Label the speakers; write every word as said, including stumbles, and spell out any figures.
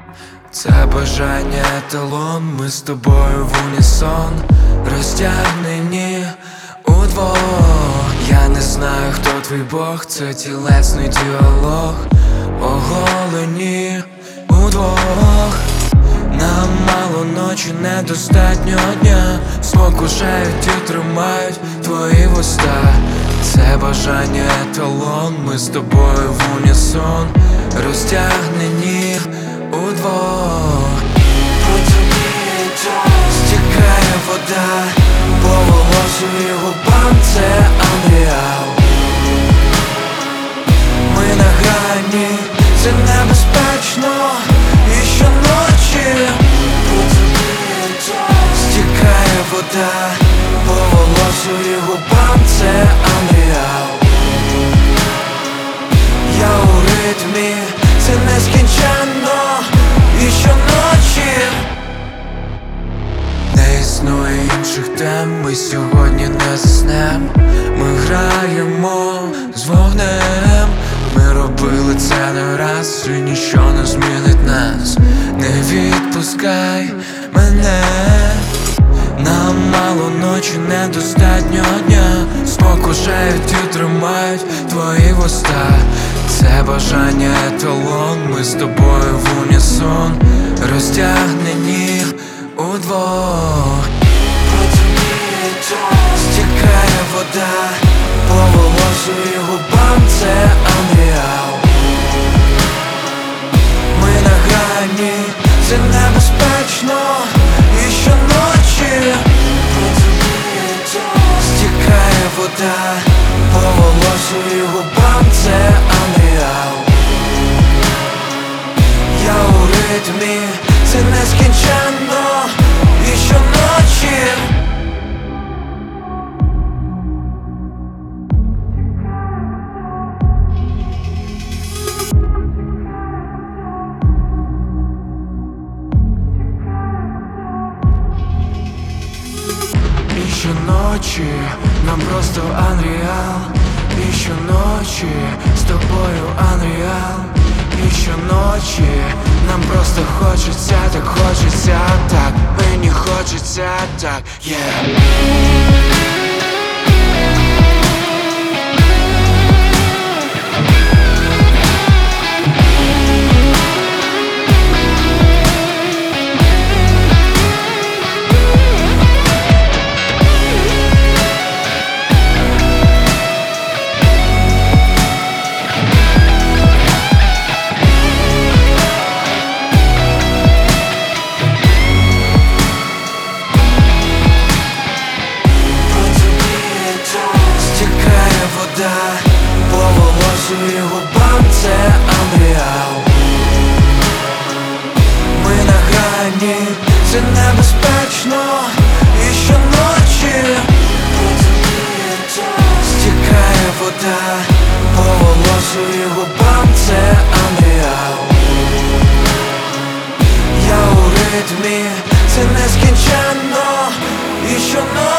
Speaker 1: Це бажання еталон, ми з тобою в унісон, розтягнені удвох. Я не знаю, хто твій Бог, це тілесний діалог, оголені удвох. Нам мало ночі, недостатньо дня, спокушають і тримають твої вуста. Це бажання еталон, ми з тобою в унісон, розтягнені удвох. По тобі стікає вода, по волосю і губам це unreal. Ми на грані, це небезпечно, і щоночі по тобі стікає вода, по волосю і губам це unreal. Я у ритмі, це нескінченно, і щоночі. Не існує інших тем, ми сьогодні не заснем. Ми граємо з вогнем, ми робили це не раз, і ніщо не змінить нас. Не відпускай мене. Нам мало ночі, недостатньо дня, спокушають і тримають твої вуста. Це бажання еталон, ми з тобою в унісон, розтягнені удвох. По тобі стікає вода, по волосю і губам це unreal. Ми на грані, це небезпечно, і щоночі по тобі стікає вода, по волосю і губам це unreal. Я у ритмі, це нескінченно, і щоночі. І щоночі нам просто unreal. І щоночі з тобою unreal. І щоночі нам просто хочеться, так хочеться, так. Мені хочеться, так, yeah. По волосю і губам це unreal. Ми на грані, це небезпечно, і щоночі по тобі стікає вода, по волосю і губам це unreal. Я у ритмі, це нескінченно, і щоночі.